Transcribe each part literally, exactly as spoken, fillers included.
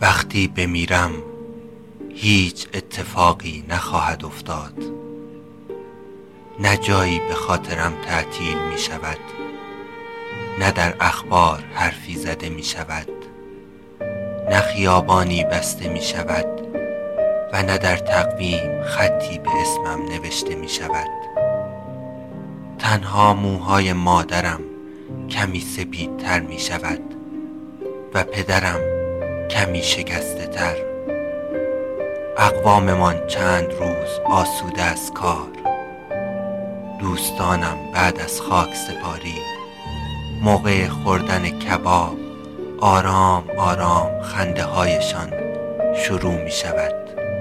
وقتی بمیرم هیچ اتفاقی نخواهد افتاد، نه جایی به خاطرم تعطیل می شود، نه در اخبار حرفی زده می شود، نه خیابانی بسته می شود و نه در تقویم خطی به اسمم نوشته می شود. تنها موهای مادرم کمی سپیدتر می شود و پدرم کمی شکسته تر. اقواممان چند روز آسوده از کار، دوستانم بعد از خاک سپاری موقع خوردن کباب آرام آرام خنده هایشان شروع می شود.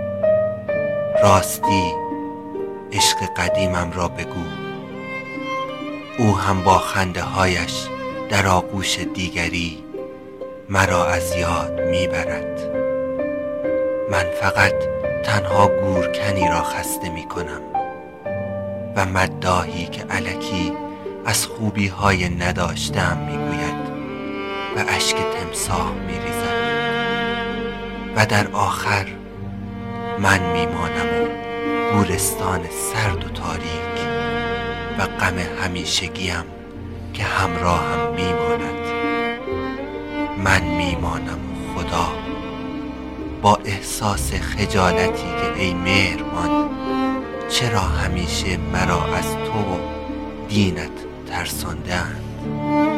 راستی عشق قدیمم را بگو، او هم با خنده هایش در آغوش دیگری مرا از یاد می برد. من فقط تنها گورکنی را خسته می کنم و مداحی که الکی از خوبی های نداشتم می گوید و اشک تمساح می ریزد و در آخر من می مانم و گورستان سرد و تاریک و غم همیشگیم که همراهم می ماند. من می مانم و خدا با احساس خجالتی که ای مهربان چرا همیشه مرا از تو و دینت ترسانده‌اند.